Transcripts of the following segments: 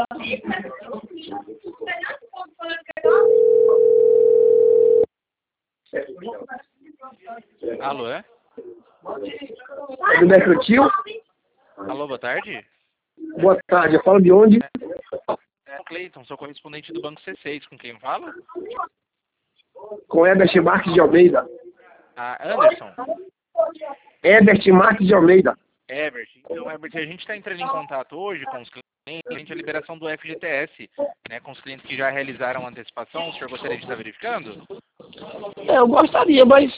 Alô, é? É do Mercantil? Alô, boa tarde. Boa tarde, eu falo de onde? É o Cleiton, sou correspondente do Banco C6, com quem fala? Com Herbert Marques de Almeida. Ah, Anderson. Herbert Marques de Almeida. Herbert. Então, Herbert, a gente está entrando em contato hoje com os clientes, a liberação do FGTS, né, com os clientes que já realizaram a antecipação. O senhor gostaria de estar verificando? Eu gostaria, mas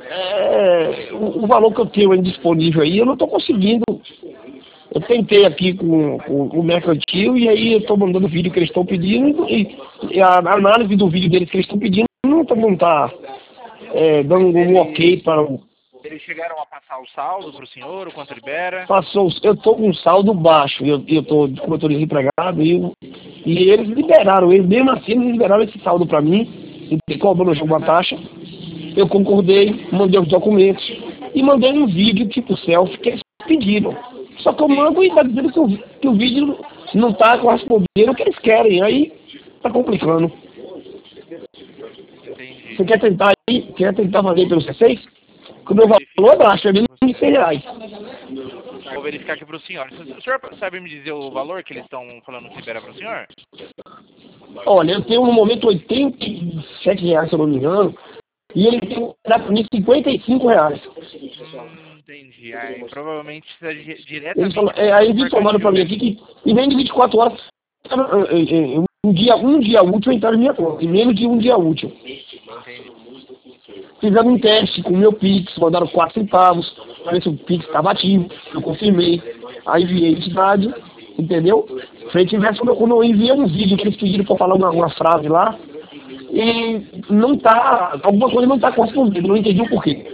o valor que eu tenho disponível aí, eu não estou conseguindo. Eu tentei aqui com o Mercantil e aí eu estou mandando o vídeo que eles estão pedindo e a análise do vídeo deles que eles estão pedindo não está dando um ok para o... Eles chegaram a passar o saldo para o senhor, o quanto libera? Passou, eu estou com um saldo baixo, eu estou como eu estou desempregado e eles liberaram, eles mesmo assim eles liberaram esse saldo para mim, e cobrando uma taxa. Eu concordei, mandei os documentos e mandei um vídeo tipo selfie que eles pediram. Só que eu mando e está dizendo que o vídeo não está correspondendo ao que eles querem, aí está complicando. Entendi. Você quer tentar fazer pelo C6? O meu valor é baixo, é menos de R$100. Vou verificar aqui para o senhor. O senhor sabe me dizer o valor que eles estão falando que libera para o senhor? Olha, eu tenho no momento R$87, se eu não me engano, e ele tem para mim R$55. Entendi. Aí provavelmente precisa diretamente. Eles falam, aí eles informaram para mim aqui que em menos de 24 horas, um dia útil entrar na minha conta, em menos de um dia útil. Entendi. Fizeram um teste com o meu Pix, mandaram 4 centavos, para ver se o Pix estava ativo, eu confirmei, aí enviei a entidade, entendeu? Frente inverso, quando eu enviei um vídeo que eles pediram para falar uma frase lá, e não tá, alguma coisa não está correspondendo, não entendi o porquê.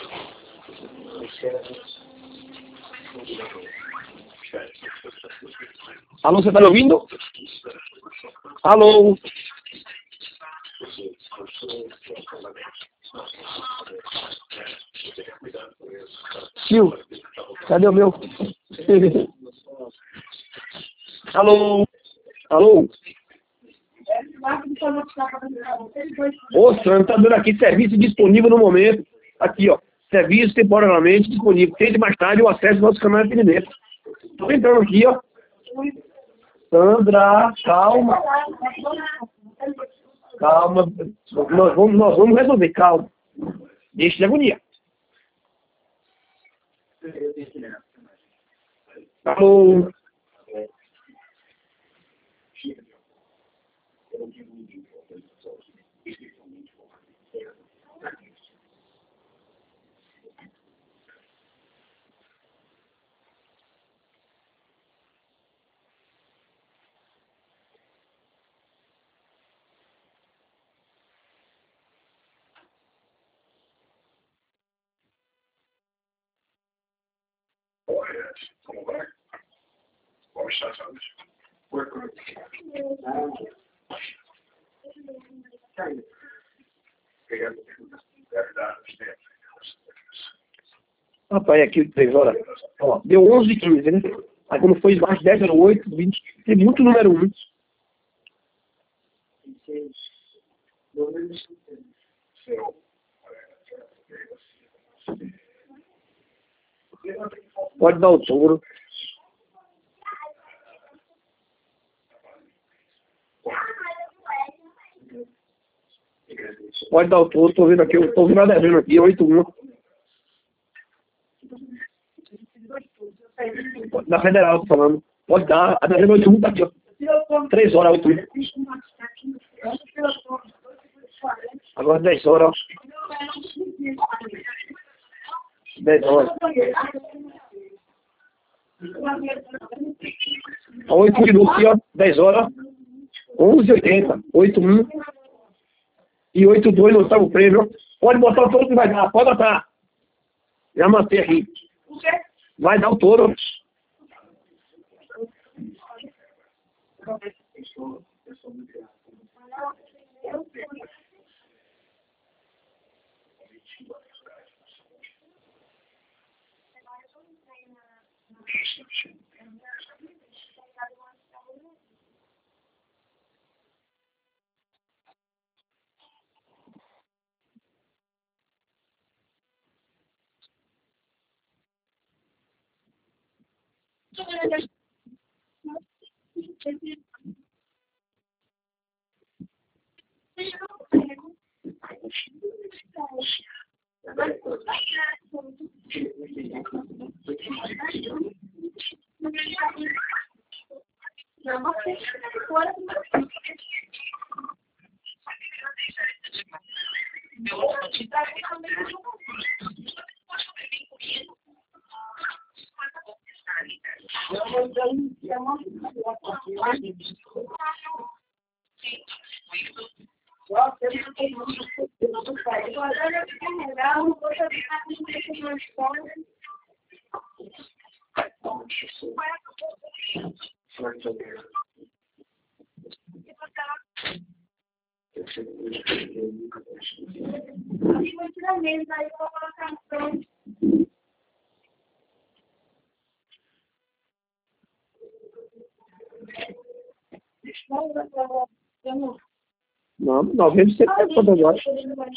Alô, você está me ouvindo? Alô? Sil, cadê o meu? Alô? Alô? Ô, Sandro, tá dando aqui serviço disponível no momento. Aqui, ó. Serviço temporariamente disponível. Tente mais tarde o acesso ao nosso canal de atendimento. Tô entrando aqui, ó. Sandra, calma. Calma. Nós vamos resolver, calma. Deixa de agonia. Alô? Rapaz, aqui 3 horas. Ó, deu 11h15, né? Aí quando foi mais 10, 08, 20, tem muito número 1. Pode dar o touro. Pode dar o touro, tô vendo aqui, eu tô vendo a dezena aqui, 81. Da Federal, tô falando. Pode dar, a dezena 81 tá aqui, ó. 3 horas, 81. Agora 10 horas, ó. 10 horas. 8 minutos aqui, ó. 10 horas. 11h80. 81. E 82 no oitavo prêmio, ó. Pode botar o touro que vai dar. Pode botar. Já matei aqui. Vai dar o touro. Não, 90% quando eu gosto.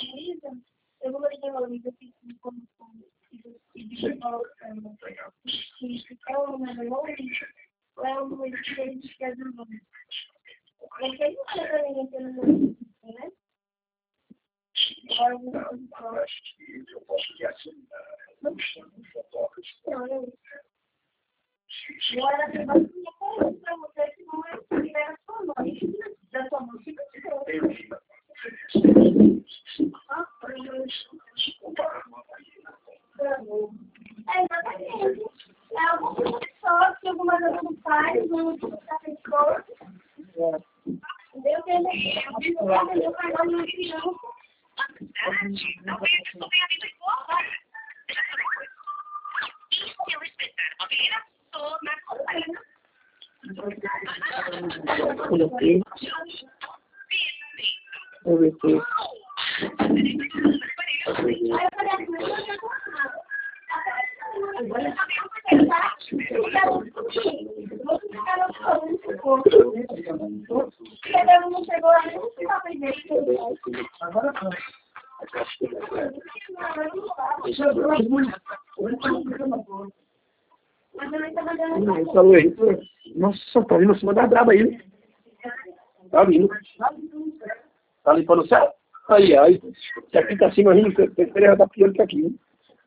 Falou aí. Nossa, tá vindo acima da braba aí, né? Tá vindo. Tá limpando o céu? Aí, aí. Se aqui tá acima rindo, ele já tá pior que aqui, né?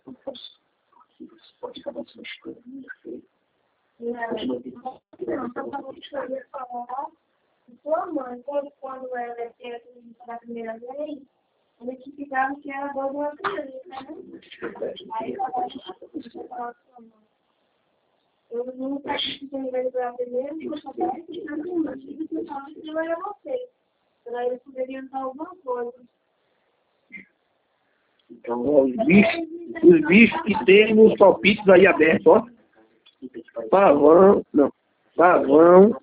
Sua mãe, quando ela era da primeira vez, ela te ficava que era boa de uma criança, né? Aí ela eu nunca tive ninguém para primeiro, e eu só quero que eu era você. Para eles poderiam orientar alguma coisa. Então, ó, os bichos que tem nos palpites aí abertos, ó. Pavão, não. Pavão.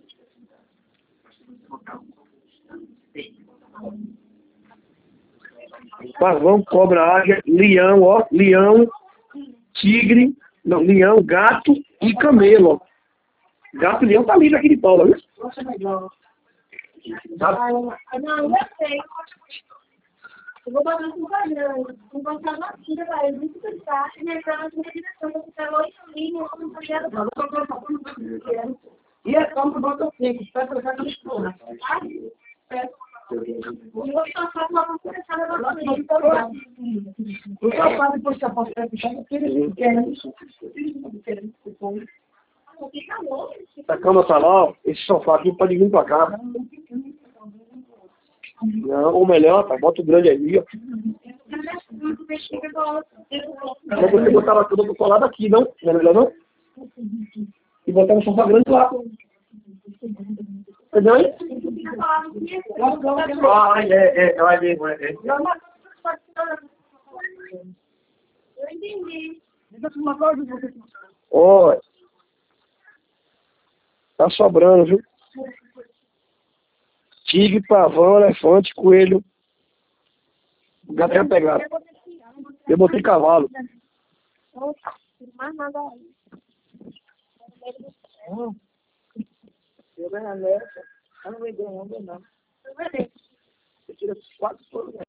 Pavão, cobra, águia, leão, ó. Leão, tigre, não, leão, gato e camelo, ó. Gato e leão tá livre aqui de Paula, viu? Não, eu sei. Eu vou botar no Instagram, vou botar na filha, vai, eu vou pensar, e aí pra nossa direção, eu vou pegar 8 linhas, eu vou fazer a do e é como que bota o tempo, vai trocar com a escola. E vou passar uma conversada na nossa direção. O papai depois que a posta vai puxar, porque eles querem isso. A cama tá lá, ó. Esse sofá aqui pode vir pra cá. Não, ou melhor, tá, bota o grande aí, ó. Mas você botava tudo pro colado aqui, não? Não é melhor não? E botava o sofá grande lá. Entendeu aí? Ah, é mesmo, é. Eu entendi. Olha. Tá sobrando, viu? Tigre, pavão, elefante, coelho. O gato é pegado. Eu botei cavalo. Mais nada aí. Eu ganho nessa. Eu não me dou onda, não. Você tira 4 por